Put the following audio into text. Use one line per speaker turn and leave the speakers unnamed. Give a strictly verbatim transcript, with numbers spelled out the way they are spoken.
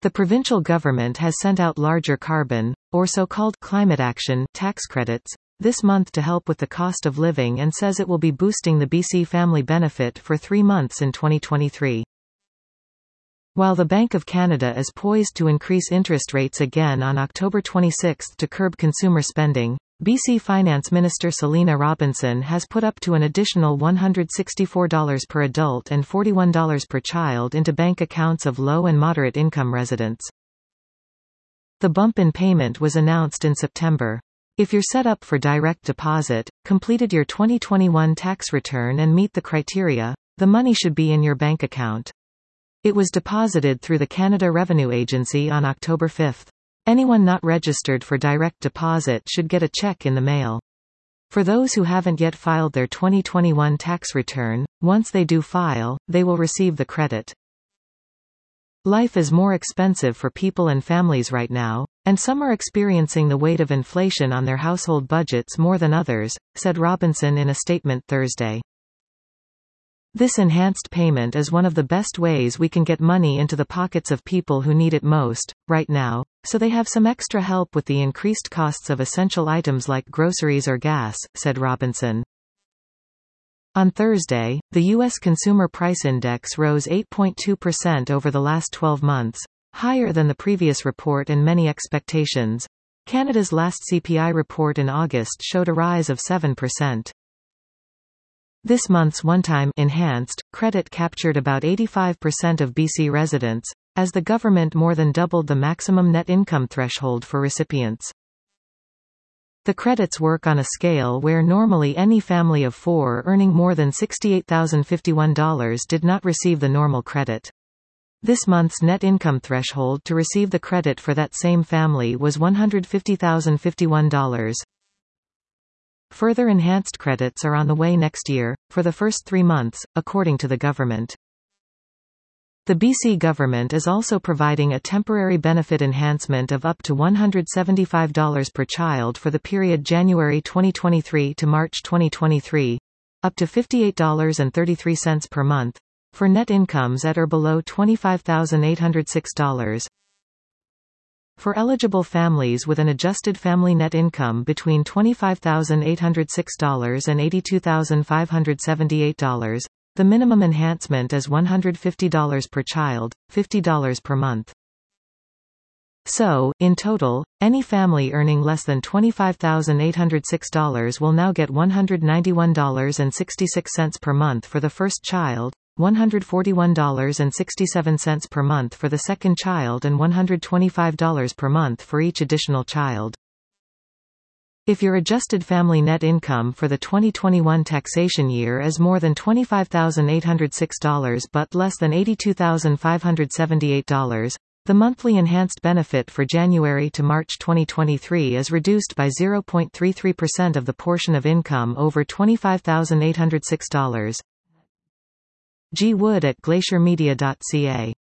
The provincial government has sent out larger carbon, or so-called climate action, tax credits, this month to help with the cost of living and says it will be boosting the B C family benefit for three months in twenty twenty-three. While the Bank of Canada is poised to increase interest rates again on October twenty-sixth to curb consumer spending, B C Finance Minister Selina Robinson has put up to an additional one hundred sixty-four dollars per adult and forty-one dollars per child into bank accounts of low and moderate income residents. The bump in payment was announced in September. If you're set up for direct deposit, completed your twenty twenty-one tax return and meet the criteria, the money should be in your bank account. It was deposited through the Canada Revenue Agency on October fifth. Anyone not registered for direct deposit should get a check in the mail. For those who haven't yet filed their twenty twenty-one tax return, once they do file, they will receive the credit. Life is more expensive for people and families right now, and some are experiencing the weight of inflation on their household budgets more than others, said Robinson in a statement Thursday. This enhanced payment is one of the best ways we can get money into the pockets of people who need it most, right now, so they have some extra help with the increased costs of essential items like groceries or gas, said Robinson. On Thursday, the U S Consumer Price Index rose eight point two percent over the last twelve months, higher than the previous report and many expectations. Canada's last C P I report in August showed a rise of seven percent. This month's one-time enhanced credit captured about eighty-five percent of B C residents, as the government more than doubled the maximum net income threshold for recipients. The credits work on a scale where normally any family of four earning more than sixty-eight thousand fifty-one dollars did not receive the normal credit. This month's net income threshold to receive the credit for that same family was one hundred fifty thousand fifty-one dollars. Further enhanced credits are on the way next year, for the first three months, according to the government. The B C government is also providing a temporary benefit enhancement of up to one hundred seventy-five dollars per child for the period January twenty twenty-three to March twenty twenty-three, up to fifty-eight dollars and thirty-three cents per month, for net incomes at or below twenty-five thousand eight hundred six dollars. For eligible families with an adjusted family net income between twenty-five thousand eight hundred six dollars and eighty-two thousand five hundred seventy-eight dollars, the minimum enhancement is one hundred fifty dollars per child, fifty dollars per month. So, in total, any family earning less than twenty-five thousand eight hundred six dollars will now get one hundred ninety-one dollars and sixty-six cents per month for the first child, one hundred forty-one dollars and sixty-seven cents per month for the second child and one hundred twenty-five dollars per month for each additional child. If your adjusted family net income for the twenty twenty-one taxation year is more than twenty-five thousand eight hundred six dollars but less than eighty-two thousand five hundred seventy-eight dollars, the monthly enhanced benefit for January to March twenty twenty-three is reduced by zero point three three percent of the portion of income over twenty-five thousand eight hundred six dollars. G. Wood at glacier media dot c a